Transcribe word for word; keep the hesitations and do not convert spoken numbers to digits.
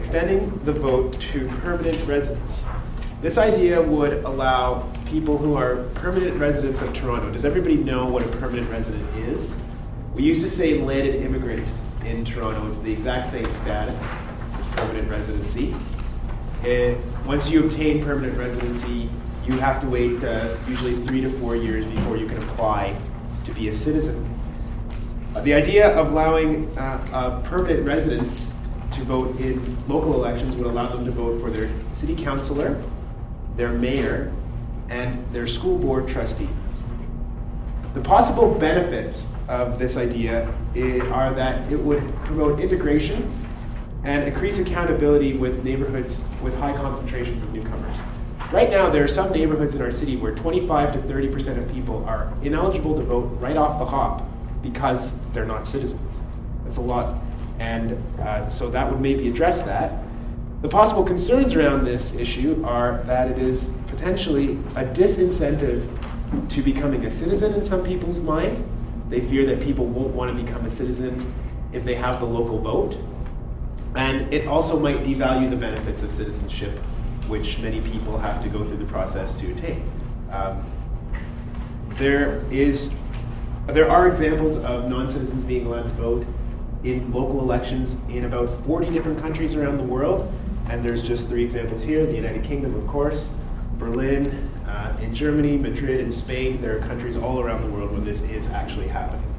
extending the vote to permanent residents. This idea would allow people who are permanent residents of Toronto. Does everybody know what a permanent resident is? We used to say landed immigrant in Toronto. It's the exact same status as permanent residency. And once you obtain permanent residency, you have to wait uh, usually three to four years before you can apply to be a citizen. Uh, the idea of allowing uh, uh, permanent residents to vote in local elections would allow them to vote for their city councillor, their mayor, and their school board trustee. The possible benefits of this idea are that it would promote integration and increase accountability with neighborhoods with high concentrations of newcomers. Right now, there are some neighborhoods in our city where twenty-five to thirty percent of people are ineligible to vote right off the hop because they're not citizens. That's a lot. And uh, so that would maybe address that. The possible concerns around this issue are that it is potentially a disincentive to becoming a citizen in some people's mind. They fear that people won't want to become a citizen if they have the local vote. And it also might devalue the benefits of citizenship, which many people have to go through the process to attain. Um, there is, there are examples of non-citizens being allowed to vote in local elections in about forty different countries around the world. And there's just three examples here: the United Kingdom, of course, Berlin, uh, in Germany, Madrid, and Spain. There are countries all around the world where this is actually happening.